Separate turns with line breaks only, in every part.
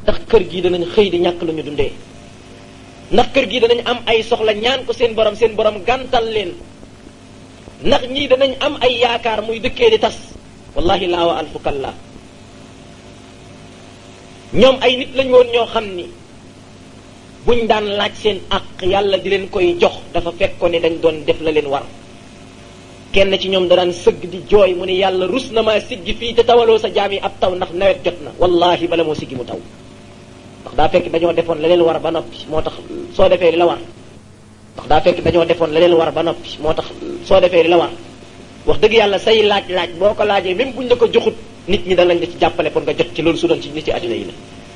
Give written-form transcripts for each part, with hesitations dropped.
ndax kër gi danañ xëy di ñàkk lu ñu dundee, ndax kër gi danañ am ay soxla ñaan ko seen borom gàntal leen, ndax ñii danañ am ay yaakaar muy dëkkee di tas. wallahi laa wa alfu kalla. ñoom ay nit lañ woon ñoo xam ni buñ daan laaj seen àq yàlla di leen koy jox dafa fekkoon ne dañ doon def la leen war. kenn ci ñoom da daan sëgg di jooy mu ne yàlla rus na maa siggi fii te tawaloo sa jaam yi ab taw ndax nawet jot na. wallahi bala moo siggi mu taw, ndax daa fekk dañoo defoon la leen war ba noppi moo tax soo defee li la war. ndax daa fekk dañoo defoon la leen war ba noppi moo tax soo defee li la war. wax dëgg yàlla say laaj boo ko laajee même buñ la ko joxut nit ñi danañ la ci jàppale pour nga jot ci loolu su doon ci nit ci àddina yi la.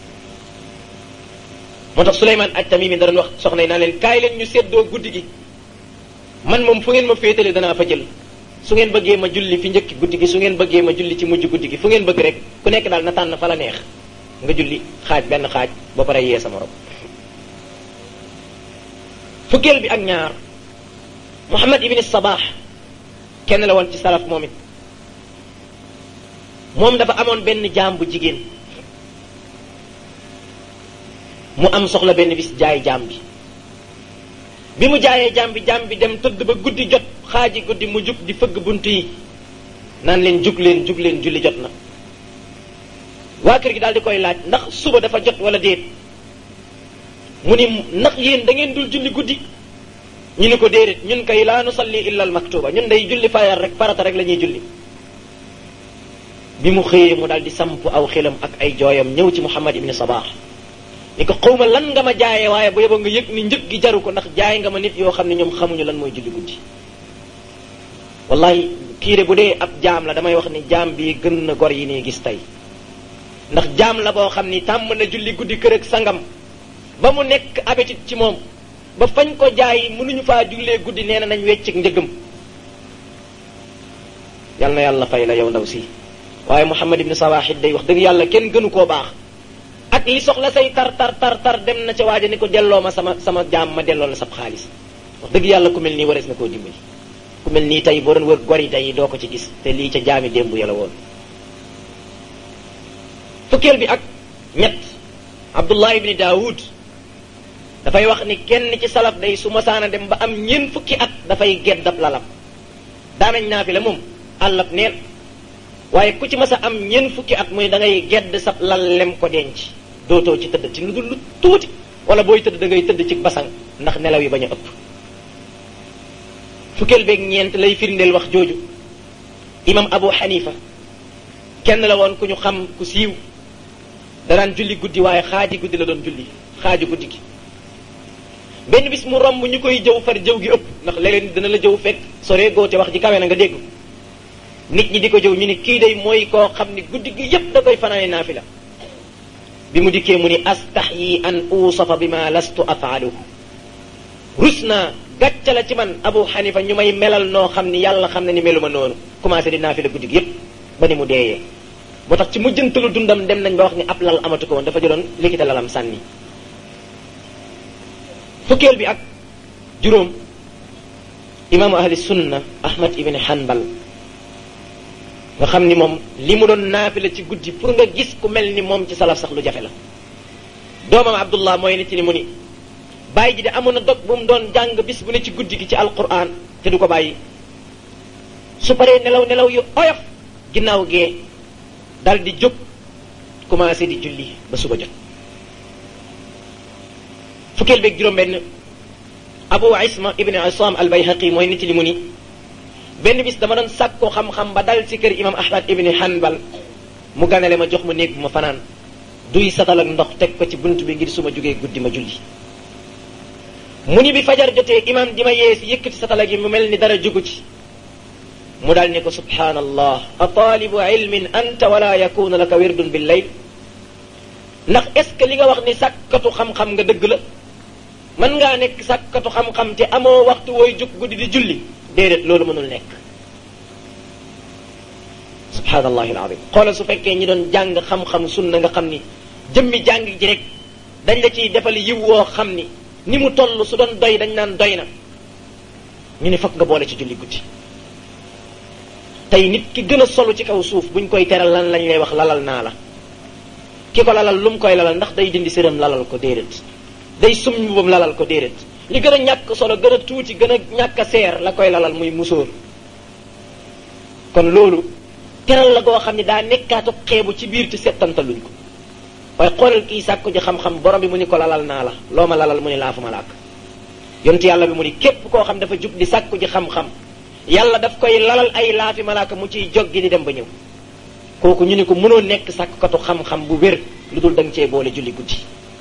moo tax Suleymaan at-Tamimi da doon wax soxna yi naa leen kaay leen ñu séddoo guddi gi, man moom fu ngeen ma féetale danaa fa jël. su ngeen bëggee ma julli fi njëkki guddi gi, su ngeen bëggee ma julli ci mujj guddi gi, fu ngeen bëgg rek ku nekk daal na tànn fa la neex nga julli benn xaaj ba pare yee sa morom. fukkeel bi ak ñaar, Muhammad ibn Sabah kenn la woon ci salaf moom it. moom dafa amoon benn jaam bu jigéen, mu am soxla benn bis jaay jaam bi mu jaayee jaam bi dem tëdd ba guddi jot, xaaji guddi mu jug di fëgg bunt yi naan leen jug leen julli jot na. waa kër gi daal di koy laaj ndax suba dafa jot wala déet. mu ni ndax yéen da ngeen dul julli guddi. ñu ni ko déedéet, ñun kay laa nusalli illa al maktuba, ñun day julli fayar rek farata rek la ñuy julli. bi mu xëyee mu daal di samp aw xelam ak ay jooyam ñëw ci Muhammad ibn Sabah ni ko xawma lan nga ma jaayee waaye bu yeboo nga yëg ni njëg gi jaru ko, ndax jaay nga ma nit yoo xam ne ñoom xamuñu lan mooy julli guddi. wallahi kii de bu dee ab jaam la damay wax ni jaam bi gën na gor yi nii gis tey, ndax jaam la boo xam ni tàmm na julli guddi kër ak sangam ba mu nekk habitude ci moom, ba fañ ko jaay mënuñu faa jullee guddi nee na nañ weccik njëgam. yal na yàlla fay la yow ndaw si. waaye Muhammad ibn Sabah day wax dëgg yàlla kenn gënu koo baax, ak li soxla say tar dem na ca waaja ni ko delloo ma sama jaam ma delloo la sab xaalis. wax dëgg yàlla ku mel nii warees na koo dimbali. ku mel nii tey boo doon wër gor yi tey doo ko ci gis, te lii ca jaami démb ya la woon. fukkeel bi ak ñett, Abdullah ibn Daawud dafay wax ni kenn ci salaf day su masaana dem ba am ñeent fukki at dafay geddab lalam. daanañ naa fi la moom àllab neen, waaye ku ci masa am ñeent fukki at muy da ngay gedd sab lal lem ko denc, dootoo ci tëdd ci lu dul lu tuuti, wala booy tëdd da ngay tëdd ci basang ndax nelaw yi bañ a ëpp. fukkeel beeg ñeent lay firndeel wax jooju, imam Abu Hanifa kenn la woon ku ñu xam ku siiw, danaan julli guddi waaye xaaji guddi la doon julli, xaaju guddi gi. benn bis mu romb ñu koy jëw far jëw gi ëpp, ndax léeg-léeg dina la jëw fekk sore goote wax ji kawe na nga dégg. nit ñi di ko jëw ñu ni kii day mooy koo xam ni guddi gi yépp da koy fanaane naafila. bi mu dikkee mu ni astahyi an usafa bima lastu afaalu, rus naa gàcca la ci man Abu Hanifa ñu may melal noo xam ni yàlla xam na ni meluma noonu. commencé di naafila guddi gi yépp ba ni mu deeyee. moo tax ci mujjantalu dundam dem nañ ba wax ni ab lal amatu ko woon, dafa jëloon likite lalam sànni. fukkeel bi ak juróom, imaamu ahli sunna Ahmad ibn Hanbal nga xam ni moom li mu doon naafila ci guddi pour nga gis ku mel ni moom ci salaf sax lu jafe la. doomam Abdullah mooy nit ni mu ni bàyyi ji de amoon na dog bu mu doon jàng bis bu ne ci guddi gi ci alquran te du ko bàyyi. su paree nelaw yu oyof ginnaaw gee dal di jóg commencé di julli ba suba jot. fukkeel beeg juróom-benn, Abu Isma ibn Isam al-Bayhaqi mooy nit li mu ni benn bis dama doon sàkko xam-xam ba dal ci kër imam Ahmad ibn Hanbal mu ganale ma jox ma néeg bu ma fanaan, duy satal ak ndox teg ko ci bunt bi ngir su ma jógee guddi ma julli. mu ni bi fajar jotee imam di ma yeesi yëkkati satala gi mu mel ni dara jugu ci, mu dal ne ko subhanallah a taalibu ilmin anta wala yakunu laka wirdun bil layl, ndax est ce que li nga wax ni sàkkatu xam-xam nga dëgg la, mën ngaa nekk sàkkatu xam-xam te amoo waxtu wooy jug guddi di julli. déedéet, loolu mënul nekk. subhanallahi alazim. xoolal su fekkee ñi doon jàng xam-xam sunna nga xam ni jëmmi jàng ji rek dañ la ciy defal yiw woo xam ni mu toll su doon doy dañ naan doy na, ñu ne fokk nga boole ci julli guddi. tey nit ki gën a solu ci kaw suuf buñ koy teral lan lañ lay wax lalal naa la, ki ko lalal lu mu koy lalal ndax day dindi sëram lalal ko déedéet day sum mbubam lalal ko déedéet li gën a ñàkk solo gën a tuuti gën a ñàkk a seer la koy lalal muy musóor kon loolu teral la goo xam ne daa nekkaatu xeebu ci biir te settantaluñ ko waaye xoolal kii sàkku ji xam-xam borom bi mu ni ko lalal naa la loo ma lalal mu ni laafu malaaka yontu yàlla bi mu ni képp koo xam dafa jug di sàkku ji xam-xam yàlla daf koy lalal ay laafi malaaka mu ciy joggi di dem ba ñëw kooku ñu ni ko mënoo nekk sàkkukatu xam-xam bu wér lu dul danga cee boole julli guddi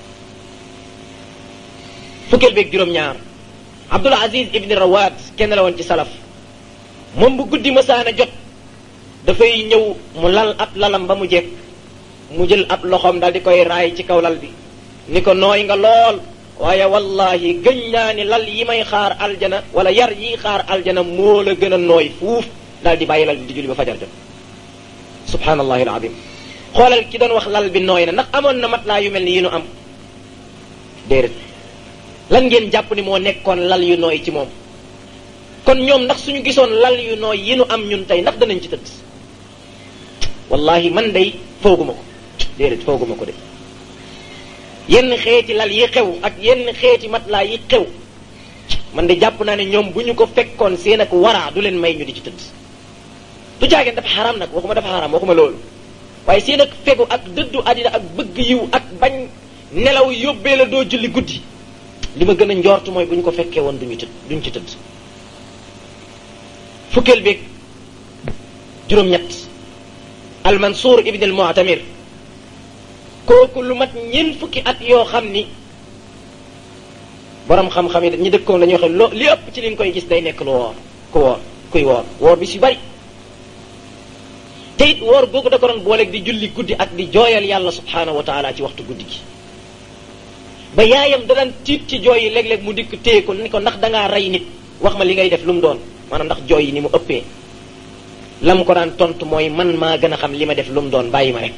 fukkeel beeg juróom-ñaar Abdul Aziz ibn Rawad kenn la woon ci salaf moom bu guddi masaana jot dafay ñëw mu lal ab lalam ba mu jekk mu jël ab loxoom daal di koy raay ci kaw lal bi ni ko nooy nga lool waaye wallahi gëñ naa ni lal yi may xaar aljana wala yar yi xaar aljana moo la gën a nooy fuuf daal di bàyyi lal bi di julli ba fajar jot subhanallahi alazim xoolal ki doon wax lal bi nooy na ndax amoon na matelas yu mel ni yi nu am déedéet lan ngeen jàpp ni moo nekkoon lal yu nooy ci moom kon ñoom ndax suñu gisoon lal yu nooy yi nu am ñun tey ndax danañ ci tëdd wallahi man day fooguma ko déedéet fooguma ko de yenn xeeti lal yi xew ak yenn xeeti matelas yi xew man de jàpp naa ne ñoom bu ñu ko fekkoon seen ak waraa du leen may ñu di ci tëdd du jaageen dafa xaraam nag waxuma dafa xaraam waxuma loolu waaye seen ak fegu ak dëddu àddina ak bëgg yiw ak bañ nelaw yóbbee la doo julli guddi li ma gën a njortu mooy bu ñu ko fekkee woon duñ ci tëdd fukkeel beeg juróom-ñett al-Mansuur ibn al-Mu'tamir kooku lu mat ñeent fukki at yoo xam ni borom xam-xam yi ñi dëkkoon dañuy wax li ëpp ci liñ koy gis day nekk lu kuy woor bis yu bari te it woor googu da ko doon booleeg di julli guddi ak di jooyal yàlla subhaanahu wa taala ci waxtu guddi gi ba yaayam da daan tiit ci jooy yi léeg-léeg mu dikk téye ko ni ko ndax dangaa rey nit wax ma li ngay def lu mu doon maanaam ndax jooy yi ni mu ëppee lam ko daan tontu mooy man maa gën a xam li ma def lu mu doon bàyyi ma rek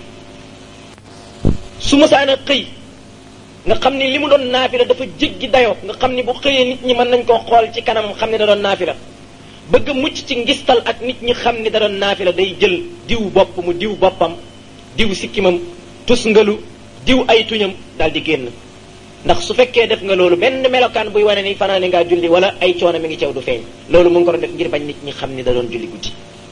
su ma saana xëy nga xam ni li mu doon naafila dafa jéggi dayoo nga xam ni bu xëyee nit ñi mën nañ koo xool ci kanamam xam ne da doon naafila bëgg mucc ci ngistal ak nit ñi xam ni da doon naafila day jël diw bopp mu diw boppam diw sikkimam tusngalu diw ay tuñam daal di génn ndax su fekkee def nga loolu benn melokaan buy wane ni fanaane ngaa julli wala ay coono mi ngi ceew du feeñ loolu mu ngi ko doon def ngir bañ nit ñi xam ni da doon julli guddi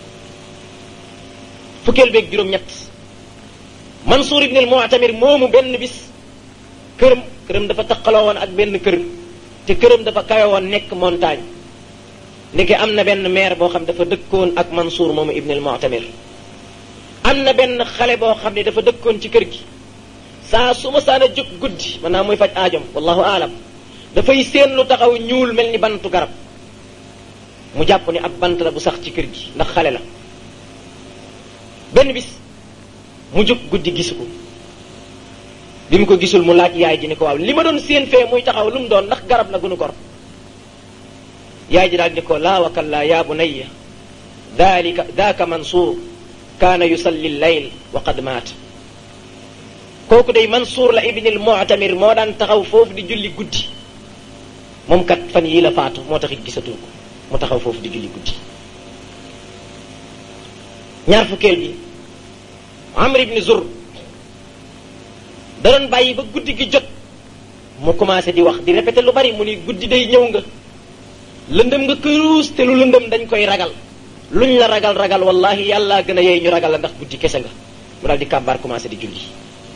fukkeel beeg juróom-ñett Mansuur ibn al-Mu'tamir moomu benn bis këram dafa taqaloo woon ak benn kër te këram dafa kawe woon nekk montagne ndeke am na benn maire boo xam dafa dëkkoon ak Mansuur moomu ibn al-Mu'tamir am na benn xale boo xam ne dafa dëkkoon ci kër gi saa su ma saana jóg guddi maanaam muy faj aajom wallahu aalam dafay seen lu taxaw ñuul mel ni bantu garab mu jàpp ni ab bant la bu sax ci kër gi ndax xale la benn bis mu jóg guddi gisu ko bi mu ko gisul mu laaj yaay ji ni ko waaw li ma doon seen fee muy taxaw lu mu doon ndax garab la gunu gor yaay ji daal ni ko laa wakallaa yaa bunayya daaka Mansuur kaana yusalli al-layl wa qad maat kooku day Mansuur la ibn al-Mu'tamir moo daan taxaw foofu di julli guddi moom kat fan yii la faatu moo taxit gisatu ko mu taxaw foofu di julli guddi ñaar fukkeel bi Amr ibn Zur da doon bàyyi ba guddi gi jot mu commencé di wax di répété lu bari mu ni guddi day ñëw nga lëndëm nga këruus te lu lëndëm dañ koy ragal luñ la ragal wallahi yàlla gën a yey ñu ragal la ndax guddi kese nga mu daal di kàbbaar commencé di julli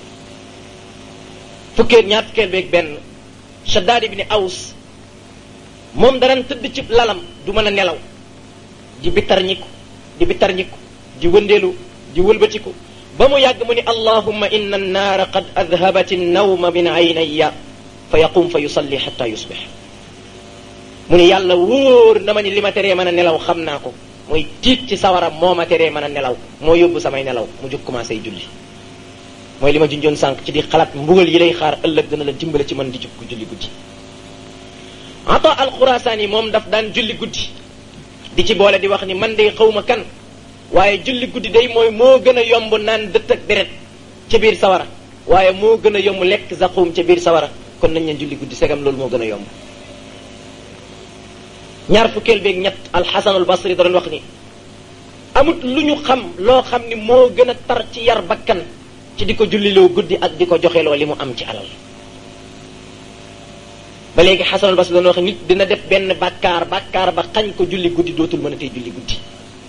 ñaar fukkeel beeg benn Shaddaad ibn Aws moom daan tëdd ci lalam du mën a nelaw di bittar ñiku di wëndeelu di wëlbatiku ba mu yàgg mu ni allahumma inna annaara qad adhabat an-nawma min aynayya fa yaqum fa yusalli hatta yusbih mu ni yàlla wóor na ma ni li ma teree mën a nelaw xam naa ko mooy tiit ci sawara moo ma teree mën a nelaw moo yóbbu samay nelaw mu jóg commencé julli mooy li ma junjoon sànq ci di xalaat mbugal yi lay xaar ëllëg dana la dimbale ci mën di jóg julli guddi Ata al-Khurasani moom daf daan julli guddi di ci boole di wax ni man day xawma kan waaye julli guddi day mooy moo gën a yomb naan dëtt ak deret ca biir sawara waaye moo gën a yomb lekk zaquum ca biir sawara kon nañ leen julli guddi segam loolu moo gën a yomb ñaar fukkeel beeg ñett al-Hasan al-Basri da doon wax ni amut lu ñu xam loo xam ni moo gën a tar ci yar bakkan ci di ko julliloo guddi ak di ko joxeloo li mu am ci alal. ba léegi Xasanul Basri doon wax nit dina def benn bàkkaar ba xañ ko julli guddi dootul mën a tey julli guddi.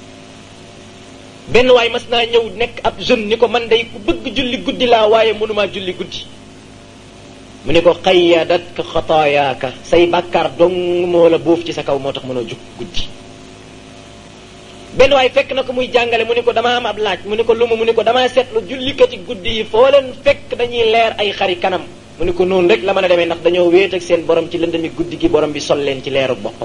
benn waay mas naa ñëw nekk ab jeune ni ko man day ku bëgg julli guddi laa waaye mënumaa julli guddi. mu ne ko xayyadatka xataayaaka say bàkkaar dong moo la boof ci sa kaw moo tax mënoo jug guddi. benn waay fekk na ko muy jàngale mu ne ko damaa am ab laaj mu ne ko lu mu ne ko damaa seetlu jullikati guddi yi foo leen fekk dañuy leer ay xari kanam. mu ne ko noonu rek la mën a demee ndax dañoo wéet ak seen borom ci lëndami guddi gi borom bi sol leen ci leeru boppam.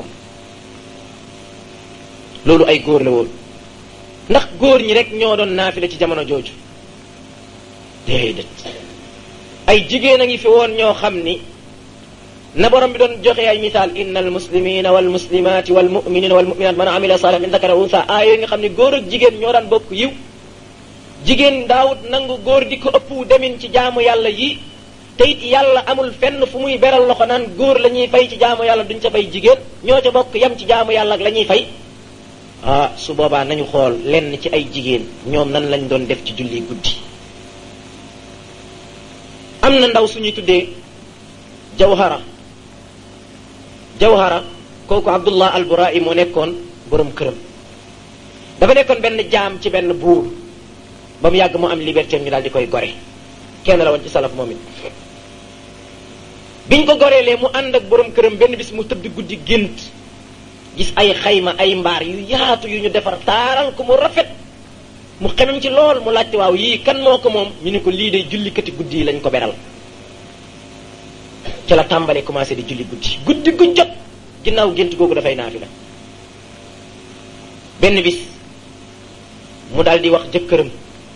loolu ay góor la woon ndax góor ñi rek ñoo doon naafila ci jamono jooju déedéet ay jigéen a ngi fi woon ñoo xam ni na borom bi doon joxe ay misaal inna al muslimina wal muslimati wal muminina wal muminat man amila salih min dakara unsa aaya yi nga xam ne góor ak jigéen ñoo daan bokk yiw. jigéen daawut nangu góor di ko ëpp demin ci jaamu yàlla yi te it yàlla amul fenn fu muy beral loxo naan góor la ñuy fay ci jaamu yàlla duñ ca fay jigéen ñoo ca bokk yem ci jaamu yàlla ak la ñuy fay. su boobaa nañu xool lenn ci ay jigéen ñoom nan lañ doon def ci julli guddi. am na ndaw suñuy tuddee jawhara kooku Abdullah al-Bura'i moo nekkoon borom këram. dafa nekkoon benn jaam ci benn buur ba mu yàgg mu am liberté ñu daal di koy gore kenn la woon ci salaf moom it. biñ ko goreelee mu ànd ak borom këram benn bis mu tëdd guddi gént gis ay xayma ay mbaar yu yaatu yu ñu defar taaral ko mu rafet mu xemem ci lool mu laajte waaw yii kan moo ko moom ñu ne ko lii de jullikati guddi yi lañ ko beral. ci la tàmbalee commencé di julli guddi gu jot ginnaaw gént googu dafay naafila. benn bis mu daal di wax jëkkëram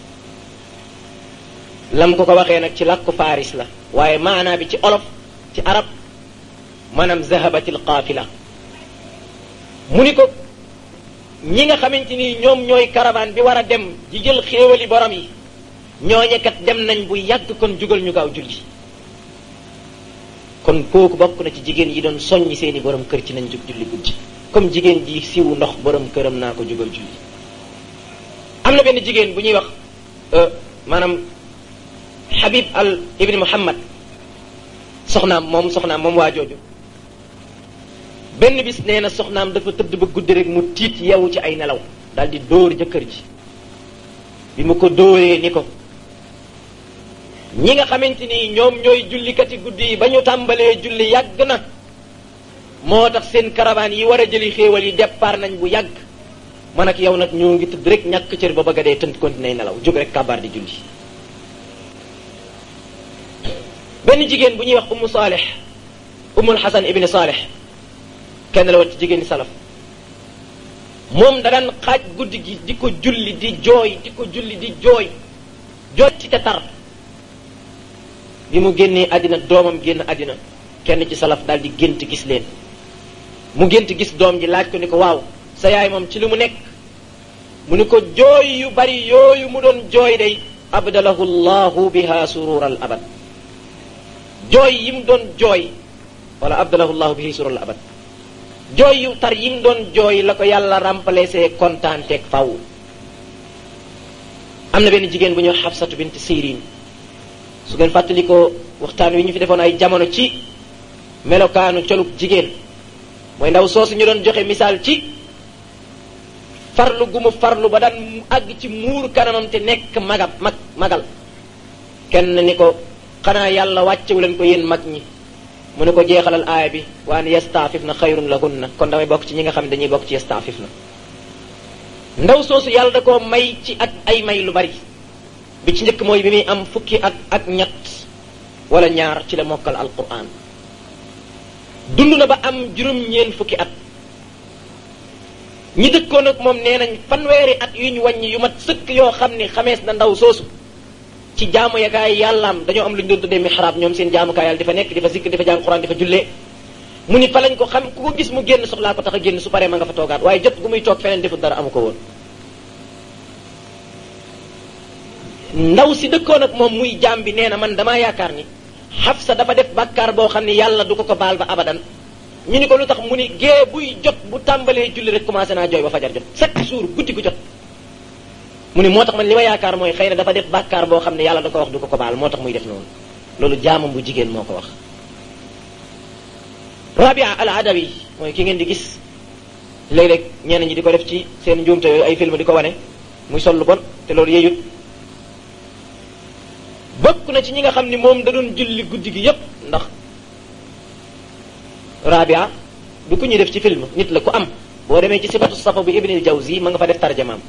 lam ko waxee nag ci làkku Faris la waaye maanaa bi ci olof ci arab maanaam zahabatil qaafila. mu ni ko ñi nga xamante ni ñoom ñooy caravane bi war a dem di jël xéewali borom yi ñooñe kat dem nañ bu yàgg kon jugal ñu gaaw julli. kon kooku bokk na ci jigéen yi doon soññi seeni borom kër ci nañ jug julli guddi comme jigéen ji siwu ndox borom këram naa ko jugal julli. am na benn jigéen bu ñuy wax maanaam Habib al ibn Muhammad soxnaam moom waa jooju. benn bis nee na soxnaam dafa tëdd ba guddi rek mu tiit yeewu ci ay nelaw daal di dóor jëkkër ji. bi mu ko dóoree ni ko ñi nga xamante ni ñoom ñooy jullikati guddi yi ba ñu tàmbalee julli yàgg na moo tax seen caravane yi war a jëli xéewal yi départ nañ bu yàgg man ak yow nag ñoo ngi tëdd rek ñàkk cër ba bëgg a dee tënt continuer nelaw jóg rek kabaar di julli. benn jigéen bu ñuy wax Ummu Salih Ummul Hasan ibn Salih kenn la woon ci jigéen ñi salaf moom da daan xaaj guddi gi di ko julli di jooy jooy ci te tar. bi mu génnee àddina doomam génn àddina kenn ci salaf daal di gént gis leen mu gént gis doom ji laaj ko ni ko waaw sa yaay moom ci li mu nekk mu ni ko jooy yu bari yooyu mu doon jooy day abdalahu llahu biha surural abad jooy yi mu doon jooy wala abdalahu llahu bihi surural abad jooy yu tar yi mu doon jooy la ko yàlla remplacé kontaan teeg faw. am na benn jigéen bu ñuy wax Xafsatu bint Sirin su ngeen fàttali ko waxtaan wi ñu fi defoon ay jamono ci melokaanu colub jigéen mooy ndaw soosu ñu doon joxe misaal ci farlu gu mu farlu ba daan àgg ci muur kanamam te nekk magal kenn ni ko xanaa yàlla wàccewu leen ko yéen mag ñi mu ne ko jeexalal aaya bi wa an yastaafifna xayrun lahunna kon damay bokk ci ñi nga xam ne dañuy bokk ci yastaafifna. ndaw soosu yàlla da koo may ci ak ay may lu bari bi ci njëkk mooy bi muy am fukki at ak ñett wala ñaar ci la mokkal alquran dund na ba am juróom-ñeent fukki at. ñi dëkkoon ak moom nee nañ fanweeri at yu ñu wàññi yu mat sëkk yoo xam ne xamees na ndaw soosu ci jaamu yakaay yàllaam dañoo am lu ñu doon tuddee mihrab ñoom seen jaamukaay yàlla dafa nekk dafa zikr dafa jàng quran dafa jullee mu ni fa lañ ko xam ku ko gis mu génn soxlaa ko tax a génn su paree ma nga fa toogaat waaye jot gu muy toog feneen defut dara amu ko woon. ndaw si dëkkoon ak moom muy jaam bi nee na man damaa yaakaar ni Xafsa dafa def bàkkaar boo xam ne yàlla du ko baal ba abadan. ñu ni ko lu tax mu ni gée buy jot bu tàmbalee julli rek commencé naa jooy ba fajar jot chaque jour guddi gu jot mu ni moo tax man li ma yaakaar mooy xëy na dafa def bàkkaar boo xam ne yàlla da ko wax du ko baal moo tax muy def noonu. loolu jaamam bu jigéen moo ko wax. Rabia al Adawi mooy ki ngeen di gis léeg-léeg ñenn ñi di ko def ci seen njuumte yooyu ay film di ko wane muy sol lu bon te loolu yeyut. bokk na ci ñi nga xam ni moom da doon julli guddi gi yépp ndax Rabia du ku ñuy def ci film nit la ku am boo demee ci sifatu safa bu Ibn al-Jawzi ma nga fa def tarjamaam.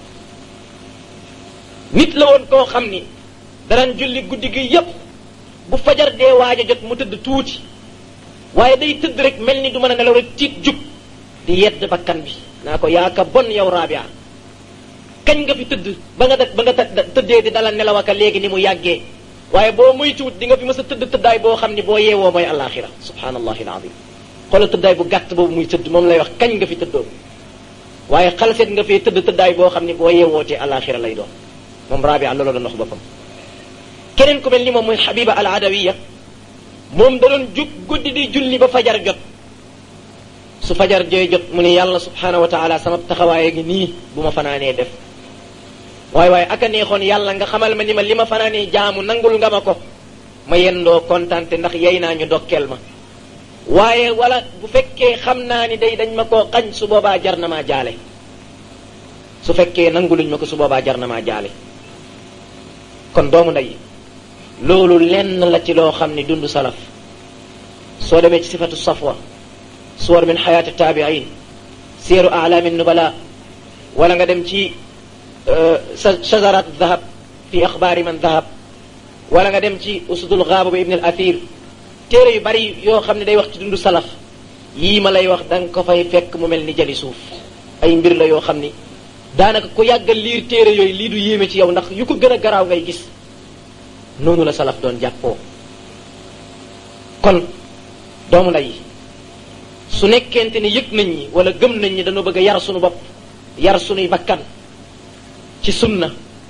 nit la woon koo xam ni daan julli guddi gi yépp bu fajar dee waaj a jot mu tëdd tuuti waaye day tëdd rek mel ni du mën a nelaw rek tiit jug di yedd bakkan bi naa ko yaa ka bon yow Rabia kañ nga fi tëdd ba nga tëddee di dala nelaw aka léegi ni mu yàggee waaye boo moytuwut di nga fi mës a tëdd tëddaay boo xam ni boo yeewoo mooy alaxira subhanallahi alazim xoolal tëddaay bu gàtt boobu muy tëdd moom lay wax kañ nga fi tëddoon waaye xalseet nga fee tëdd tëddaay boo xam ni boo yeewootee alaxira lay doon moom Rabia loolu doon wax boppam. keneen ku mel ni moom muy Habiba al Adawiya moom da doon jug guddi di julli ba fajar jot su fajar jooy jot mu ne yàlla subhanahu wa taala sama taxawaaye ngi nii bu ma fanaanee def waaye aka neexoon yàlla nga xamal ma ni ma li ma fanaanee jaamu nangul nga ma ko ma yendoo kontaante ndax yey naa ñu dokkeel ma waaye wala bu fekkee xam naa ni day dañ ma koo xañ su boobaa jar na maa jaale su fekkee nanguluñ ma ko su boobaa jar na maa jaale kon doomu ndey loolu lenn la ci loo xam ni dundu salaf soo demee ci sifatu safwa suwar min xayaati taabiin siyaru alaami nubala wala nga dem ci shajarat dahab fi axbaari man dahab wala nga dem ci usudul gaaba bu ibn al athir téere yu bari yoo xam ne day wax ci dundu salaf yii ma lay wax da nga ko fay fekk mu mel ni jali suuf ay mbir la yoo xam ni daanaka ku yàggal liir téere yooyu lii du yéeme ci yow ndax yu ko gën a garaaw ngay gis noonu la salaf doon jàppoo kon doomu ndey su nekkente ni yëg nañ ñi wala gëm nañ ñi dañoo bëgg a yar suñu bopp yar suñuy bakkan ci sunna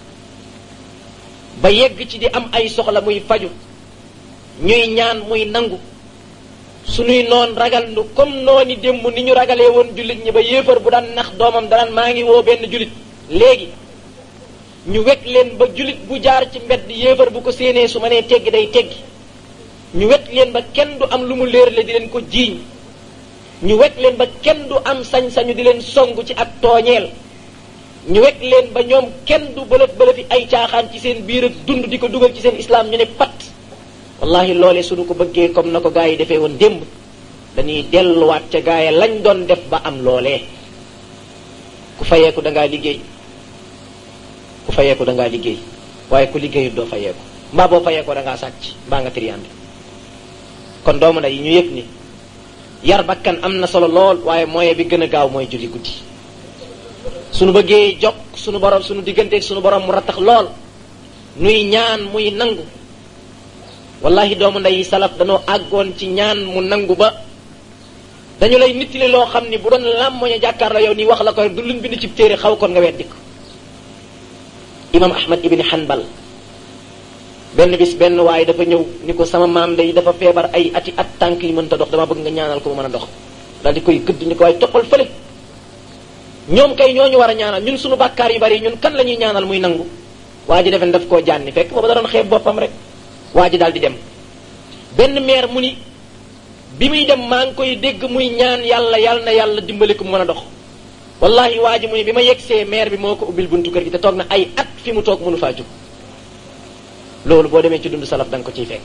ba yegg ci di am ay soxla muy faju ñuy ñaan muy nangu suñuy noon ragal ndu comme nooni démb ni ñu ragalee woon jullit ñi ba yéefar bu daan nax doomam danaan maa ngi woo benn jullit léegi ñu wekk leen ba jullit bu jaar ci mbedd yéefar bu ko séenee su ma nee teggi day teggi ñu wekk leen ba kenn du am lu mu léerle di leen ko jiiñ ñu wekk leen ba kenn du am sañ-sañu di leen song ci ak tooñeel ñu wekk leen ba ñoom kenn du bëlëfi ay caaxaan ci seen biir ak dund di ko dugal ci seen islam ñu ne pat wallahi loolee suñu ko bëggee comme na ko gaa yi defee woon démb dañuy delluwaat ca gaa yi lañ doon def ba am loolee ku fayeeku da ngaa liggéey ku fayeeku da ngaa liggéey waaye ku liggéeyut doo fayeeku mbaa boo fayeekoo da ngaa sàcc mbaa nga triyande kon doomu nday ñu yëg ni yar bakkan am na solo lool waaye moyen bi gën a gaaw mooy julli guddi suñu bëggee jokk suñu borom suñu digganteeg suñu borom mu rattax lool nuy ñaan muy nangu wallahi doomu nday salaf dañoo àggoon ci ñaan mu nangu ba dañu lay nittali loo xam ni bu doon làmmoñ a jàkkaar la yow nii wax la ko du luñ bind ci téere xaw kon nga weddi ko imam ahmad ibni hanbal benn bis benn waaye dafa ñëw ni ko sama maam day dafa feebar ay ati at tànk yi mënta dox dama bëgg nga ñaanal ko mu mën a dox daal di koy gëdd ni ko waaye toppal fële ñoom kay ñooñu war a ñaanal ñun suñu bàkkaar yu bari ñun kan la ñuy ñaanal muy nangu waa ji defen daf koo jànni fekk booba da doon xeeb boppam rek waa ji daal di dem benn meer mu ni bi muy dem maa ngi koy dégg muy ñaan yàlla na yàlla dimbali ko mu mën a dox wallahi waa ji mu ni bi ma yegsee meer bi moo ko ubbil buntu kër gi te toog na ay at fi mu toog mënu faa jóg loolu boo demee ci dundu salaf da nga ko ciy fekk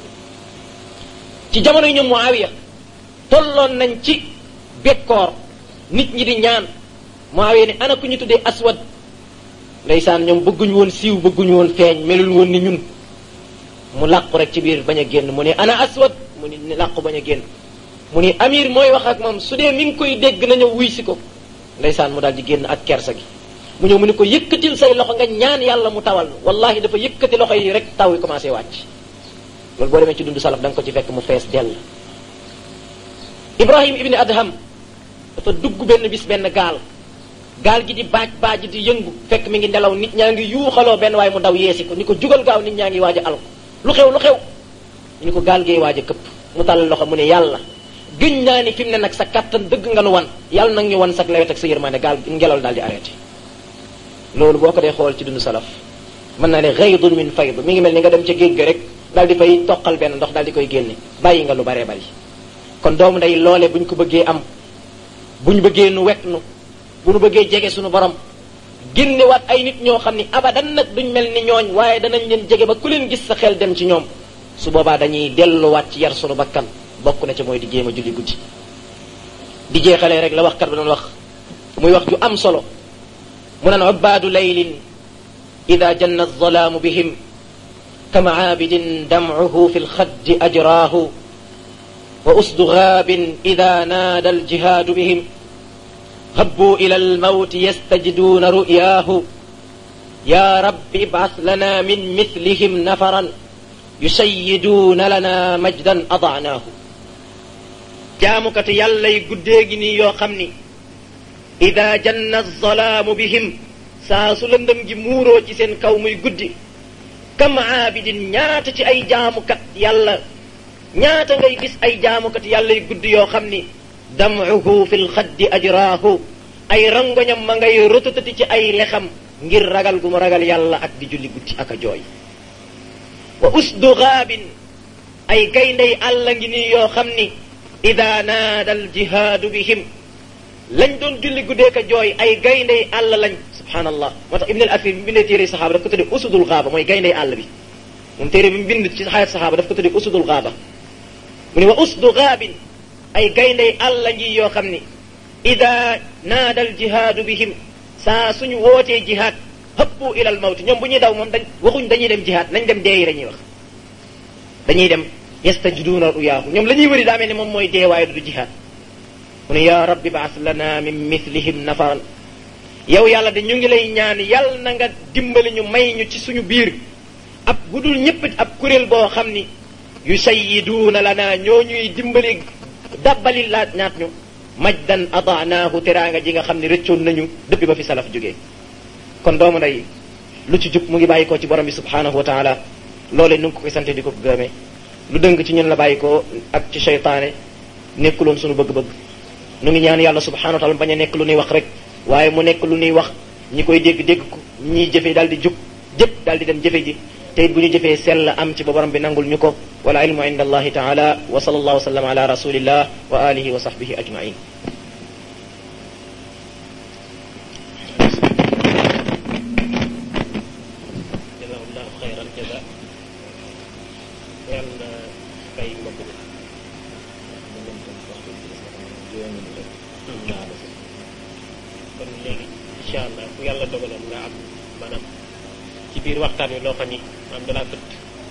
ci jamono yi ñoom Muawiya tolloon nañ ci bekkoor nit ñi di ñaan Muawiya ne ana ku ñu tuddee aswad ndeysaan ñoom bëgguñu woon siiw bëgguñu woon feeñ melul woon ni ñun mu làqu rek ci biir bañ a génn mu ne ana aswad mu ni làqu bañ a génn mu ni amir mooy wax ak moom su dee mi ngi koy dégg na ñëw wuy si ko ndeysaan mu daal di génn ak kersa gi mu ñëw mu ni ko yëkkatil say loxo nga ñaan yàlla mu tawal wallahi dafa yëkkati loxo yi rek taw yi commencé wàcc loolu boo demee ci dundu salaf da nga ko ci fekk mu fees dell Ibrahim ibni Adham dafa dugg benn bis benn gaal gi di baaj di yëngu fekk mi ngi nelaw nit ñaa ngi yuuxaloo benn waaye mu daw yeesi ko ni ko jugal gaaw nit ñaa ngi waaj a alko lu xew ñu ko gaal gee waaj a këpp mu tàllal loxo mu ne yàlla gëñ naa ni fi mu ne nag sa kattan dëgg nga nu wan yàlla nag ñu wan sak lawet ak sa yërmaande gaal ngelaw daal di arrêté loolu boo ko dee xool ci dundu salaf mën naa ne ghaydun min fayd mi ngi mel ni nga dem ca géej ga rek daal di fay toqal benn ndox daal di koy génne bàyyi nga lu baree bari kon doomu ndey loole buñ ko bëggee am bu ñu bëggee nu wekk nu bu ñu bëggee jege suñu borom génnewaat ay nit ñoo xam ni abadan nag duñ mel ni ñooñ waaye danañ leen jege ba ku leen gis sa xel dem ci ñoom su boobaa dañuy delluwaat ci yar sunu bakkan bokk na ca mooy di jéem a julli guddi di jeexalee rek la waxkat ba doon wax muy wax ju am solo mu naan ubbaadu laylin ida janna alzalaamu bihim kama aabidin damcuhu fi lxaddi ajraahu wa usdu gaabin ida naada aljihaadu bihim habbuu ila almawti yastajduuna ru'yaahu ya rabbi ib'ath lana min mithlihim nafaran yusayiduuna lana majdan adaanaahu jaamukati yàllay guddee gi nii yoo xam ni ida janna alzalaamu bihim saa su lëndëm gi muuroo ci seen kaw muy guddi kam aabidin ñaata ci ay jaamukat yàlla ñaata ngay gis ay jaamukat yàllay guddi yoo xam ni dam'uhu fi lxaddi ajraahu ay rangoñam ma ngay rotatati ci ay lexam ngir ragal gu mu ragal yàlla ak di julli guddi ak a jooy wa usdu gaabin ay gayndey àlla ngi nii yoo xam ni ida naada aljihaadu bihim lañ doon julli guddee ka jooy ay gayndey àll lañ subhaanallah moo tax ibn al athir bi bindee téere saxaaba daf ko tuddee usudul gaaba mooy gayndey àll bi moom téere bi mu bind ci xayat saxaaba daf ko tuddee usudul gaaba mu ne wa usdu gaabin ay gayndey àll ngi yoo xam ni ida naada aljihaadu bihim saa suñu wootee jihaad hëppu ilal mawti ñoom bu ñuy daw moom waxuñ dañuy dem jihaad nañ dem deeyi la ñuy wax dañuy dem yastajiduuna ruyaahu ñoom la ñuy wëri daa mel ni moom mooy dee waaye du jihaad mu ne ya rabbi baas lana min mithlihim nafaran yow yàlla de ñu ngi lay ñaan yàlla na nga dimbali ñu may ñu ci suñu biir ab budul ñëpp ab kuréel boo xam ni yusayiduuna lana ñoo ñuy dimbali dabbali laat ñaat ñu majdan adaanaahu teraanga ji nga xam ne rëccoon nañu depuis ba fi salaf jógee kon doomu nday lu ci jub mu ngi bàyyi ko ci borom bi subhanahu wa taala loolee nu ngi ko koy sante di ko gërëmee lu dëng ci ñun la bàyyi ko ak ci seytaane nekkuloon suñu bëgg-bëgg nu ngi ñaan yàlla subhanahu wa taala bañ a nekk lu ñuy wax rek waaye mu nekk lu ñuy wax ñi koy dégg-dégg ko ñiy jëfee daal di jub jëpp daal di dem jëfe ji te it bu ñu jëfee sell am ci ba borom bi nangul ñu ko wala ilmu inda allahi taala wa sallallahu wa sallam ala rasulillah wa alihi wa sahbihi ajmain
incha allah ku yàlla dogaloon nga am maanaam ci biir waxtaan wi loo xam ni maanaam dalaa fëtt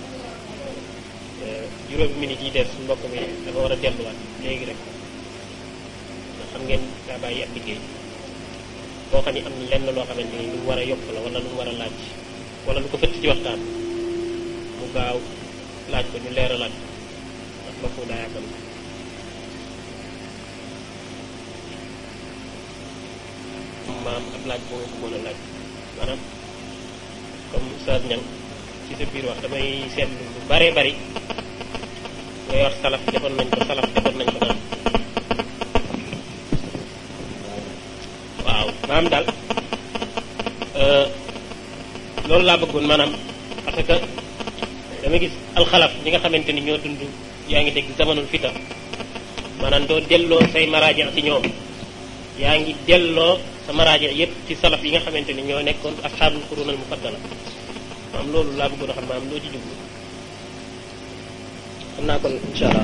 juróomi minutes yi des mbokk mi dafa war a delluwaat léegi rek ndax xam ngeen daa bàyyi ab liggéey boo xam ni am lenn loo xamante ni lu mu war a yokk la wala lu mu war a laaj wala lu ko fëtt ci waxtaan mu gaaw laaj ko ñu leeralaat ndax mbokk mi daa yàggal maam ab laaj boo ko mën a laaj maanaam comme Oustaz Niang ci sa biir wax damay seetlu lu baree bari ngay wax salaf defoon nañ ko naan waaw maam daal loolu laa bëggoon maanaam parce que dama gis alxalaf ñi nga xamante ni ñoo dund yaa ngi dégg zamanul fitan maanaam doo delloo say maraaji ci ñoom yaa ngi delloo sa maraaji yépp ci salaf yi nga xamante ni ñoo nekkoon asxaabul qurun al mufaddala maam loolu laa bëggoon a xam maam loo ci jublu
xam naa kon incha allah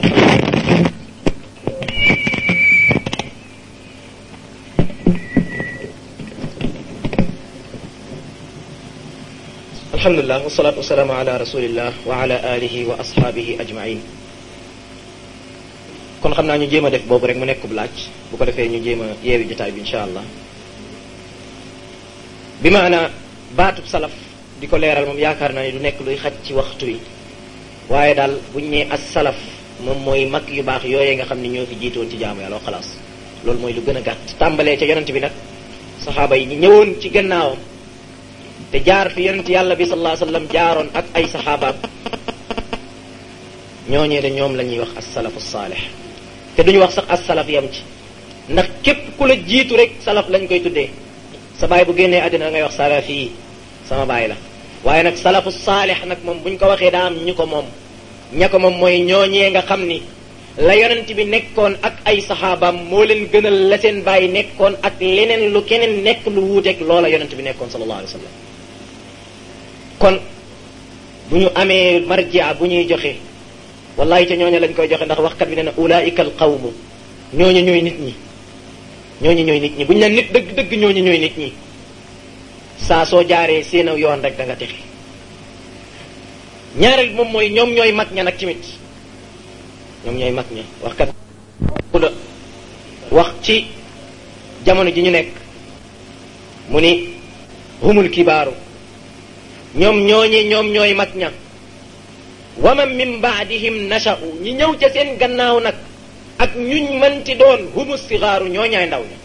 alhamdulilah wasalaatu wasalaamu ala rasulillah wa ala alihi wa ashaabihi ajmain kon xam naa ñu jéem a def boobu rek mu nekkub laaj bu ko defee ñu jéem a yeewi jotaay bi incha allah bi maana baatub salaf di ko leeral moom yaakaar naa ni du nekk luy xaj ci waxtu wi waaye daal buñ ñee as salaf moom mooy mag yu baax yooyee nga xam ni ñoo fi jiitoon ci jaamu yàlla xalaas loolu mooy lu gën a gàtt tàmbalee ca yonent bi nag saxaaba yi ñi ñëwoon ci gannaawam te jaar fi yonent yàlla bi sallallahu alayhi wasallam jaaroon ak ay saxaabaam ñooñee de ñoom la ñuy wax as-salafu saalih te duñu wax sax as-salaf yam ci ndax képp ku la jiitu rek salaf lañ koy tuddee sa baay bu génnee àddina da ngay wax salafi sama baay la waaye nag salafu saalix nag moom buñ ko waxee daa am ñu ko moom ña ko moom mooy ñooñee nga xam ni la yonent bi nekkoon ak ay saxaabaam moo leen gënal la seen baay nekkoon ak leneen lu keneen nekk lu wuuteeg loola yonent bi nekkoon sallallahu alayhi wa sallam kon bu ñu amee marjia bu ñuy joxe wallahi ca ñooñu lañ koy joxe ndax waxkat bi ne na ulaika al qawmu ñooñu ñooy nit ñi ñooñu ñooy nit ñi bu ñu ne nit dëgg dëgg ñooñu ñooy nit ñi saa soo jaaree seen yoon rek da nga texe ñaareel moom mooy ñoom ñooy mag ña nag tamit ñoom ñooy mag ña waxkat la wax ci jamono ji ñu nekk mu ni humul kibaaru ñoom ñooy mag ña wa man min baadihim nasha'u ñi ñëw ca seen gannaaw nag ak ñuñ mënti doon humu sigaaru ñoo ñaay ndaw ña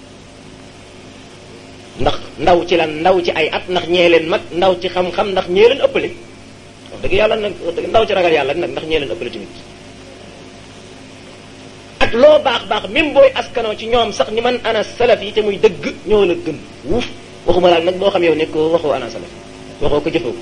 ndax ndaw ci lan ndaw ci ay at ndax ñee leen mag ndaw ci xam-xam ndax ñee leen ëppale wax dëgg yàlla nag ndaw ci ragal yàlla nag ndax ñee leen ëppale tamit ak loo baax baax même booy askanoo ci ñoom sax ni man ana salaf yi te muy dëgg ñoo la gën wuuf waxuma laal nag boo xam yow ne ko waxoo ana salaf waxoo ko jëfoo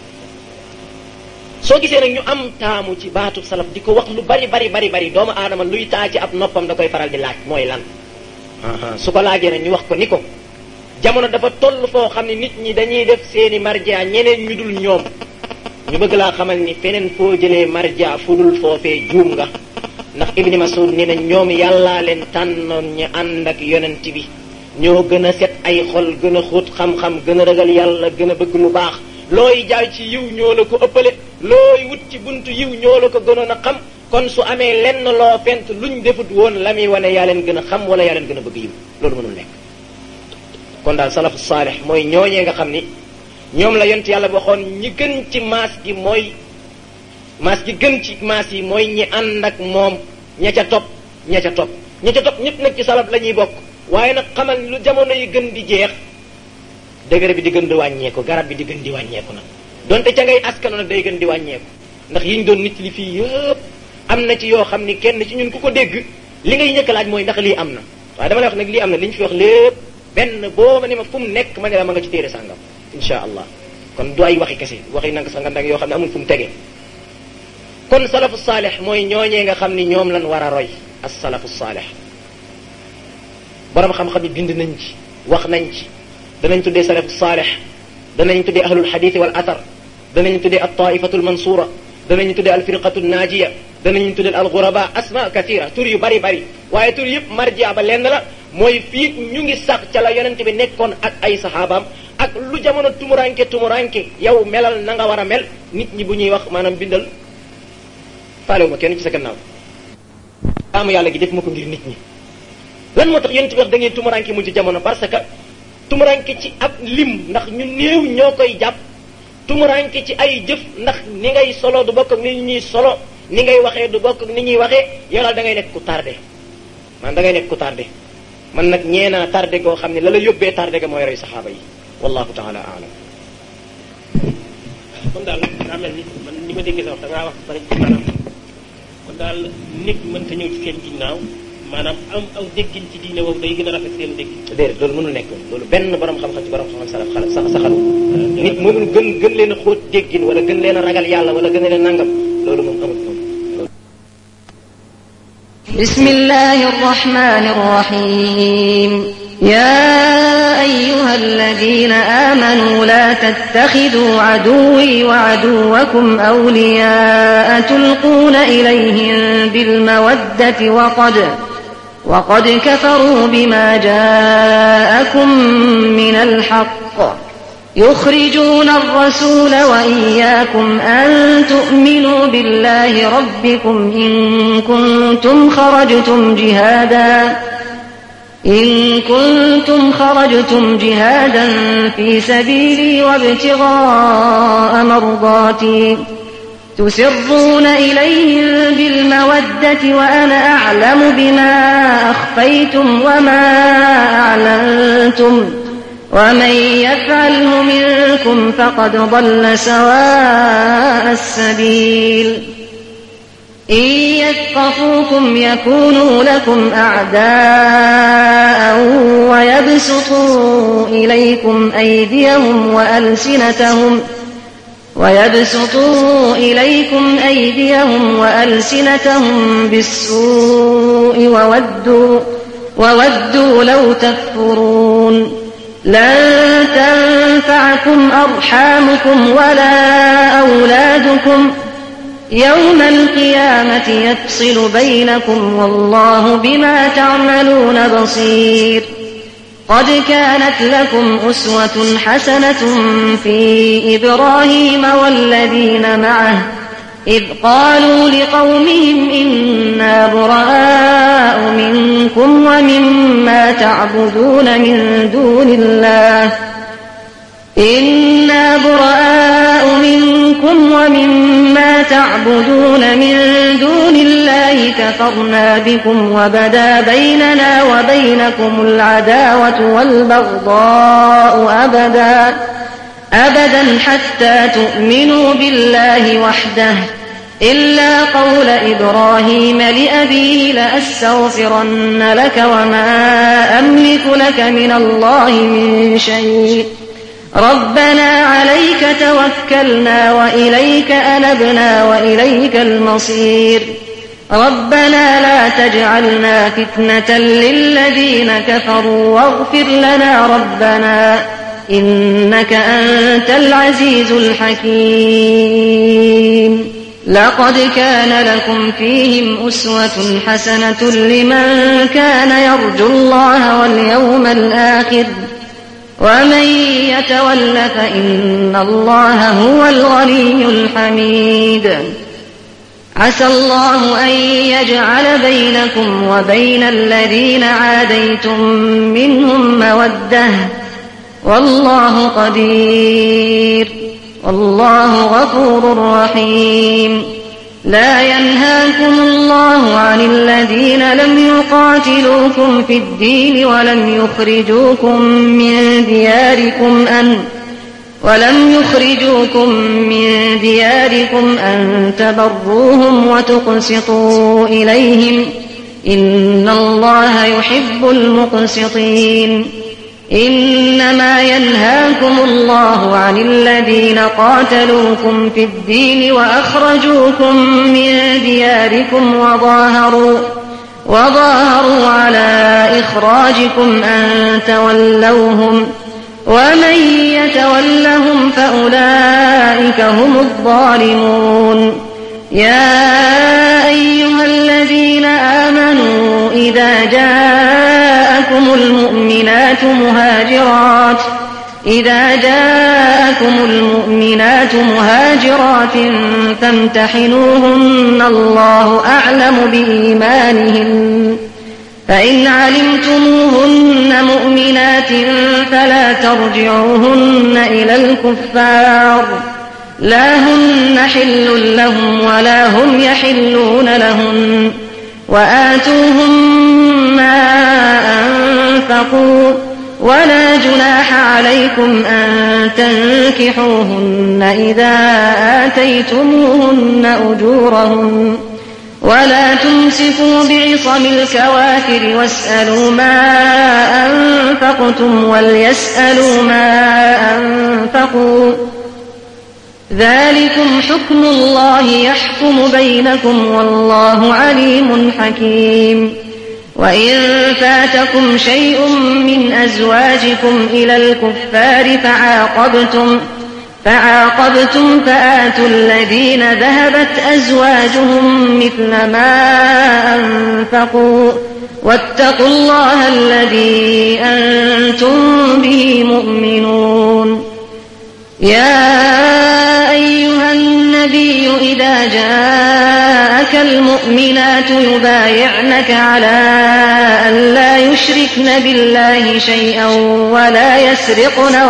soo gisee nag ñu am taamu ci baatu salaf di ko wax lu bari doomu aadama luy taa ci ab noppam da koy faral di laaj mooy lan su ko laajee nag ñu wax ko ni ko jamono dafa toll foo xam ne nit ñi dañuy def seeni marja ñeneen ñu dul ñoom ñu bëgg laa xamal ni feneen foo jëlee marja fu dul foofee juum nga ndax Ibni Mas'ud ni na ñoom yàllaa leen tànnoon ñu ànd ak yonent bi ñoo gën a set ay xol gën a xóot xam-xam gën a ragal yàlla gën a bëgg lu baax looy jaay ci yiw ñoo la ko ëppale looy wut ci buntu yiw ñoo la ko gënoon a xam kon su amee lenn loo fent luñ defut woon la muy wane yaa leen gën a xam wala yaa leen gën a bëgg yiw loolu mënul nekk kon daal salafu saalix mooy ñooñee nga xam ni ñoom la yonent yàlla waxoon ñi gën ci maas gi mooy maas gi gën ci maas yi mooy ñi ànd ak moom ña ca topp ñëpp nag ci salaf la ñuy bokk waaye nag xamal lu jamono yi gën di jeex degré bi di gën di wàññeeku garab bi di gën di wàññeeku nag donte ca ngay askano nag day gën di wàññeeku ndax yiñ doon nit li fii yëpp am na ci yoo xam ni kenn ci ñun ku ko dégg li ngay ñëkk laaj mooy ndax lii am na waaye dama lay wax nag lii am na li ñu fi wax lépp benn boo ma ne ma fu mu nekk ma ne la ma nga ci téere sàngam insha allah kon du ay waxi kese waxi nanga sangam yoo xam ne amul fu mu tegee kon salafu saalix mooy ñooñee nga xam ni ñoom lan war a roy as salafu saalix borom xam-xam yi bind nañ ci wax nañ ci danañ tuddee salafu saalix danañ tuddee ahlul xadiis wal athar danañ tuddee al taifatu al mansura danañ tuddee al firqatu naajiya danañ tuddee al ghuraba asma kathira tur yu bari waaye tur yëpp marjia ba lenn la mooy fii ñu ngi sax ca la yonent bi nekkoon ak ay saxaabaam ak lu jamono tumuranke yow melal na nga war a mel nit ñi bu ñuy wax maanaam bindal faalewuma kenn ci sa gannaaw jaamu yàlla gi def ma ko ngir nit ñi lan moo tax yonent bi wax da ngeen tumuranke mujj jamono parce que tumuranke ci ab lim ndax ñu néew ñoo koy jàpp tumuranke ci ay jëf ndax ni ngay solo du bokk ak ni ñuy solo ni ngay waxee du bokk ak ni ñuy waxee yow daal da ngay nekk ku tardé man da ngay nekk ku tardé man nag ñeenaa tardé goo xam ne la yóbbee tardé ga mooy roy saxaaba yi wallahu taala aalam
kon daal daa mel ni man ni ma déggee sa wax da ngaa wax bari ci maanaam kon daal nit mënta ñëw ci seen ginnaaw maanaam am aw déggin ci diine boobu day gën a rafet seen déggin.
déedéet loolu mënul nekk loolu benn borom xam-xam ci borom xam-xam saxalu nit mënul gën leen a xóot déggin wala gën leen a ragal yàlla wala gën leen a nangam loolu moom amul moom.
bismillahi rrahmani rrahim ya ayyuha alladhina amanu la tattakhidhu aduwwi wa aduwwakum awliya'a tulquna ilayhim bil mawaddati وقد كفروا بما جاءكم من الحق يخرجون الرسول وإياكم أن تؤمنوا بالله ربكم إن كنتم خرجتم جهادا في سبيلي وابتغاء مرضاتي تسرون إليهم بالمودة وأنا أعلم بما أخفيتم وما أعلنتم ومن يفعله منكم فقد ضل سواء السبيل إن يثقفوكم يكونوا لكم أعداء ويبسطوا إليكم أيديهم وألسنتهم بالسوء وودوا لو تكفرون لن تنفعكم أرحامكم ولا أولادكم يوم القيامة يفصل بينكم والله بما تعملون بصير قد كانت لكم أسوة حسنة في إبراهيم والذين معه إذ قالوا لقومهم إنا براء منكم ومما تعبدون من دون الله كفرنا بكم وبدا بيننا وبينكم العداوة والبغضاء أبدا حتى تؤمنوا بالله وحده إلا قول إبراهيم لأبيه لأستغفرن لك وما أملك لك من الله من شيء ربنا عليك توكلنا وإليك أنبنا وإليك المصير ربنا لا تجعلنا فتنة للذين كفروا واغفر لنا ربنا إنك أنت العزيز الحكيم لقد كان لكم فيهم أسوة حسنة لمن كان يرجو الله واليوم الآخر ومن يتول فإن الله هو الغني الحميد عسى الله أن يجعل بينكم وبين الذين عاديتم منهم مودة والله قدير والله غفور رحيم لا ينهاكم الله عن الذين لم يقاتلوكم في الدين ولم يخرجوكم من دياركم أن تبروهم وتقسطوا إليهم إن الله يحب المقسطين إنما ينهاكم الله عن الذين قاتلوكم في الدين وأخرجوكم من دياركم وظاهروا على إخراجكم أن تولوهم ومن يتولهم فأولئك هم الظالمون يا أيها الذين آمنوا إذا جاءكم المؤمنات مهاجرات فامتحنوهن الله أعلم بإيمانهن فإن علمتموهن مؤمنات فلا ترجعوهن إلى الكفار لا هن حل لهم ولا هم يحلون لهن وآتوهم ما أنفقوا ولا جناح عليكم أن تنكحوهن إذا آتيتموهن أجورهن ولا تمسكوا بعصم الكوافر واسألوا ما أنفقتم وليسألوا ما أنفقوا ذلكم حكم الله يحكم بينكم والله عليم حكيم وإن فاتكم شيء من أزواجكم إلى الكفار فعاقبتم فآتوا الذين ذهبت أزواجهم مثل ما أنفقوا واتقوا الله الذي أنتم به مؤمنون يا أيها النبي إذا جاءك المؤمنات يبايعنك على أن لا يشركن بالله شيئا ولا يسرقن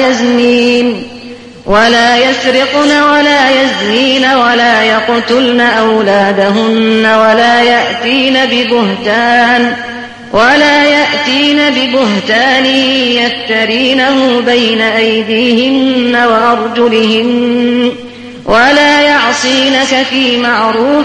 ولا يزنين ولا يقتلن أولادهن ولا يأتين ببهتان يفترينه بين أيديهن ولا يعصينك في معروف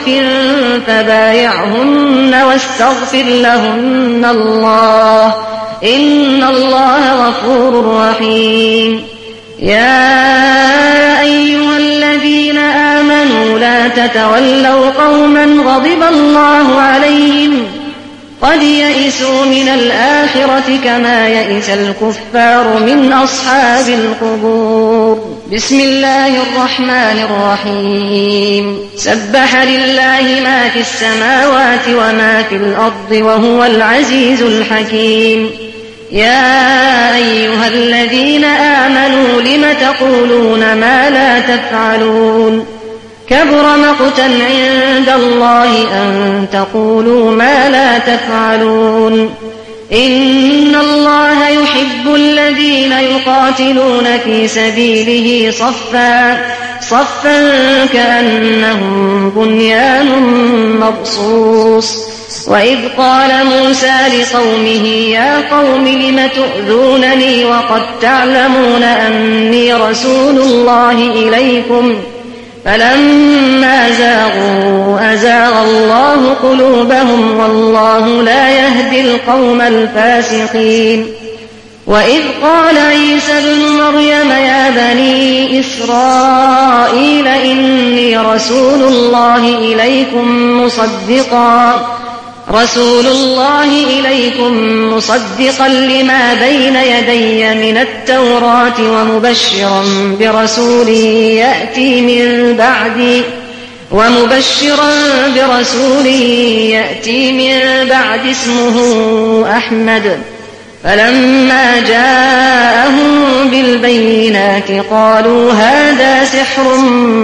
فبايعهن واستغفر لهن الله إن الله غفور رحيم. يا أيها الذين آمنوا لا تتولوا قوما غضب الله عليهم قد يئسوا من الآخرة كما يئس الكفار من أصحاب القبور. بسم الله الرحمن الرحيم. سبح لله ما في السماوات وما في الأرض وهو العزيز الحكيم. يا أيها الذين آمنوا لم تقولون ما لا تفعلون كبر مقتا عند الله أن تقولوا ما لا تفعلون إن الله يحب الذين يقاتلون في سبيله صفا كأنهم بنيان مرصوص. وإذ قال موسى لقومه يا قوم لم تؤذونني وقد تعلمون أني رسول الله إليكم فلما زاغوا أزاغ الله قلوبهم والله لا يهدي القوم الفاسقين. وإذ قال عيسى ابن مريم يا بني إسرائيل إني رسول الله إليكم مصدقا لما بين يدي من التوراة ومبشرا برسول يأتي من بعد اسمه أحمد. فلما جاءهم بالبينات قالوا هذا سحر